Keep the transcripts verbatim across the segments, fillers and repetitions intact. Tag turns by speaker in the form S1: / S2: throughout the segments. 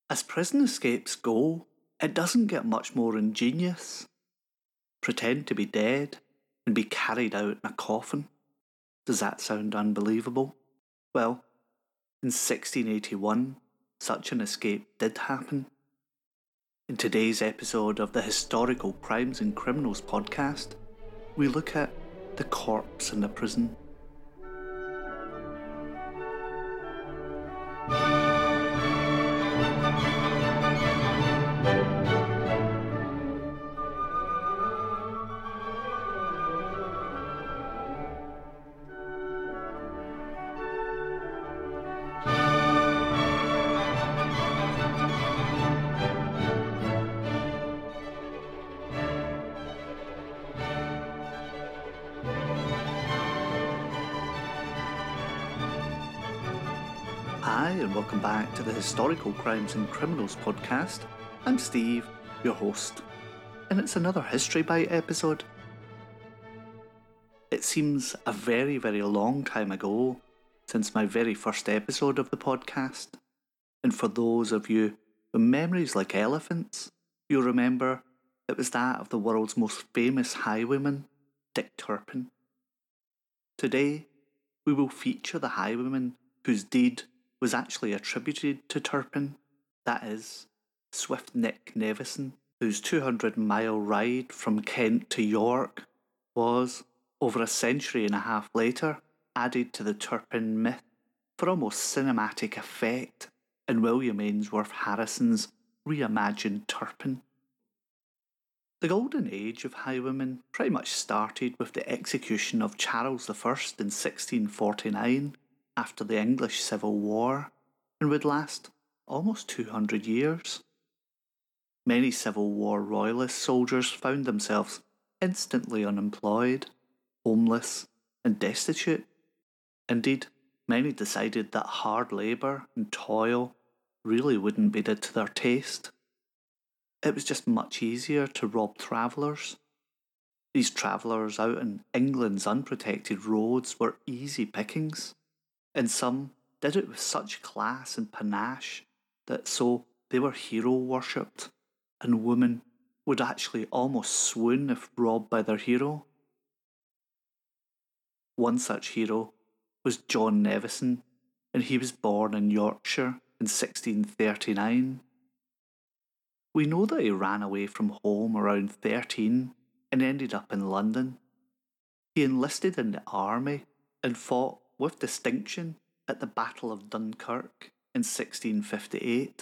S1: As prison escapes go, it doesn't get much more ingenious. Pretend to be dead and be carried out in a coffin. Does that sound unbelievable? Well, in sixteen eighty-one, such an escape did happen. In today's episode of the Historical Crimes and Criminals podcast, we look at the corpse in the prison. Hi, and welcome back to the Historical Crimes and Criminals podcast. I'm Steve, your host, and it's another History Bite episode. It seems a very, very long time ago since my very first episode of the podcast, and for those of you with memories like elephants, you'll remember it was that of the world's most famous highwayman, Dick Turpin. Today, we will feature the highwayman whose deed was actually attributed to Turpin, that is, Swift Nick Nevison, whose two hundred mile ride from Kent to York was, over a century and a half later, added to the Turpin myth for almost cinematic effect in William Ainsworth Harrison's reimagined Turpin. The golden age of highwaymen pretty much started with the execution of Charles the First in sixteen forty-nine, after the English Civil War, and would last almost two hundred years. Many Civil War Royalist soldiers found themselves instantly unemployed, homeless, and destitute. Indeed, many decided that hard labour and toil really wouldn't be to their taste. It was just much easier to rob travellers. These travellers out on England's unprotected roads were easy pickings, and some did it with such class and panache that so they were hero worshipped, and women would actually almost swoon if robbed by their hero. One such hero was John Nevison, and he was born in Yorkshire in sixteen thirty-nine. We know that he ran away from home around thirteen and ended up in London. He enlisted in the army and fought with distinction at the Battle of Dunkirk in sixteen fifty-eight.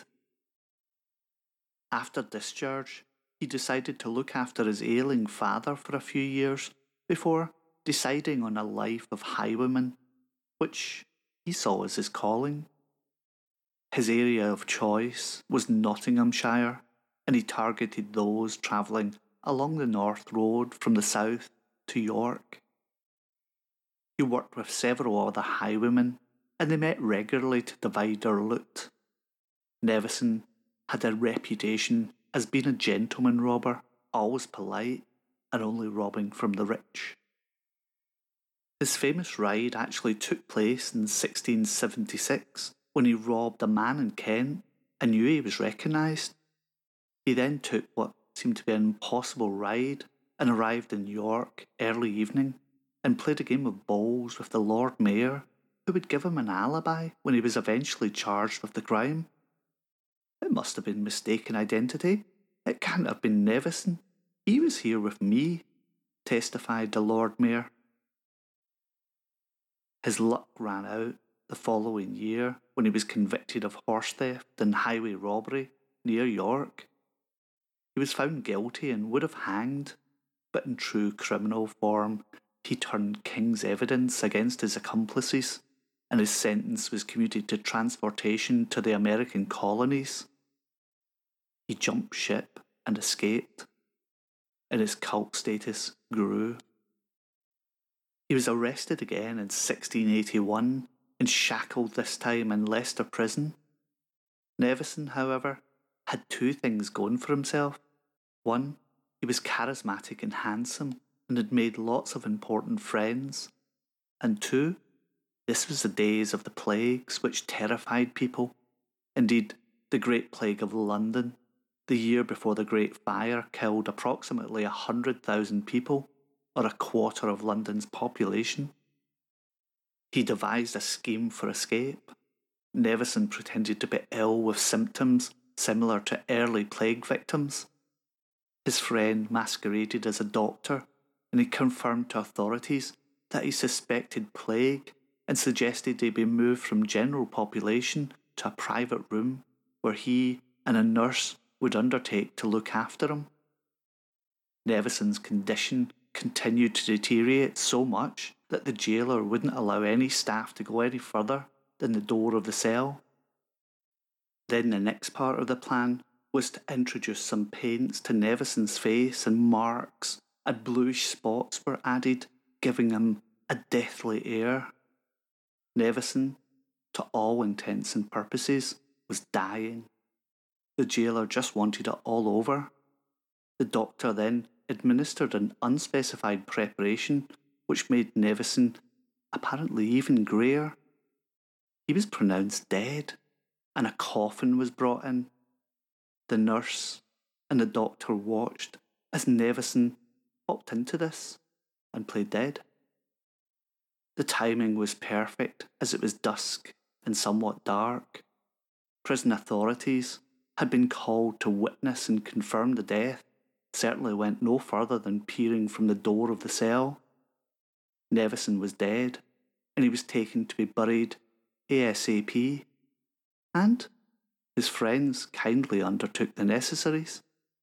S1: After discharge, he decided to look after his ailing father for a few years before deciding on a life of highwayman, which he saw as his calling. His area of choice was Nottinghamshire, and he targeted those travelling along the North Road from the south to York. He worked with several other highwaymen, and they met regularly to divide their loot. Nevison had a reputation as being a gentleman robber, always polite, and only robbing from the rich. His famous ride actually took place in sixteen seventy-six, when he robbed a man in Kent and knew he was recognised. He then took what seemed to be an impossible ride and arrived in York early evening and played a game of bowls with the Lord Mayor, who would give him an alibi when he was eventually charged with the crime. It must have been mistaken identity. It can't have been Nevison. He was here with me, testified the Lord Mayor. His luck ran out the following year when he was convicted of horse theft and highway robbery near York. He was found guilty and would have hanged, but in true criminal form, he turned king's evidence against his accomplices, and his sentence was commuted to transportation to the American colonies. He jumped ship and escaped, and his cult status grew. He was arrested again in sixteen eighty-one and shackled this time in Leicester Prison. Nevison, however, had two things going for himself. One, he was charismatic and handsome and had made lots of important friends. And two, this was the days of the plagues which terrified people. Indeed, the Great Plague of London, the year before the Great Fire killed approximately one hundred thousand people, or a quarter of London's population. He devised a scheme for escape. Nevison pretended to be ill with symptoms similar to early plague victims. His friend masqueraded as a doctor, and he confirmed to authorities that he suspected plague and suggested he be moved from general population to a private room where he and a nurse would undertake to look after him. Nevison's condition continued to deteriorate so much that the jailer wouldn't allow any staff to go any further than the door of the cell. Then the next part of the plan was to introduce some paints to Nevison's face, and marks and bluish spots were added, giving him a deathly air. Nevison, to all intents and purposes, was dying. The jailer just wanted it all over. The doctor then administered an unspecified preparation which made Nevison apparently even greyer. He was pronounced dead, and a coffin was brought in. The nurse and the doctor watched as Nevison popped into this and played dead. The timing was perfect, as it was dusk and somewhat dark. Prison authorities had been called to witness and confirm the death, certainly went no further than peering from the door of the cell. Nevison was dead, and he was taken to be buried ASAP, and his friends kindly undertook the necessaries.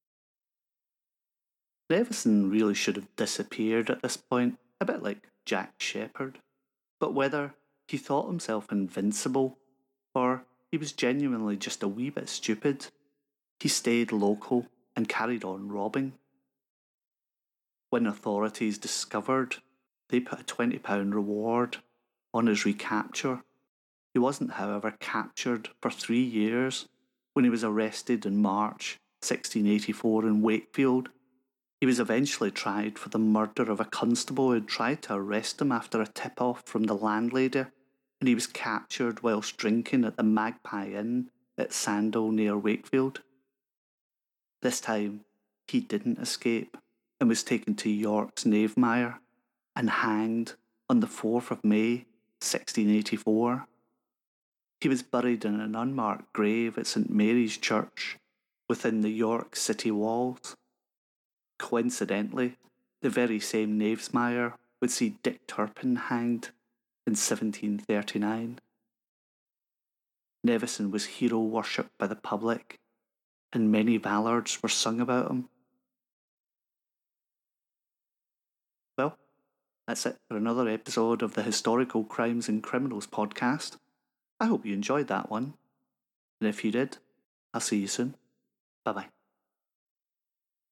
S1: Nevison really should have disappeared at this point, a bit like Jack Shepherd, but whether he thought himself invincible or he was genuinely just a wee bit stupid, he stayed local and carried on robbing. When authorities discovered, they put a twenty pound reward on his recapture. He wasn't, however, captured for three years. When he was arrested in March sixteen eighty-four in Wakefield, he was eventually tried for the murder of a constable who had tried to arrest him after a tip-off from the landlady, and he was captured whilst drinking at the Magpie Inn at Sandal near Wakefield. This time, he didn't escape and was taken to York's Knavemire and hanged on the fourth of May sixteen eighty-four. He was buried in an unmarked grave at St Mary's Church within the York city walls. Coincidentally, the very same Knavesmire would see Dick Turpin hanged in seventeen thirty-nine. Nevison was hero worshipped by the public, and many ballads were sung about him. Well, that's it for another episode of the Historical Crimes and Criminals podcast. I hope you enjoyed that one, and if you did, I'll see you soon. Bye bye.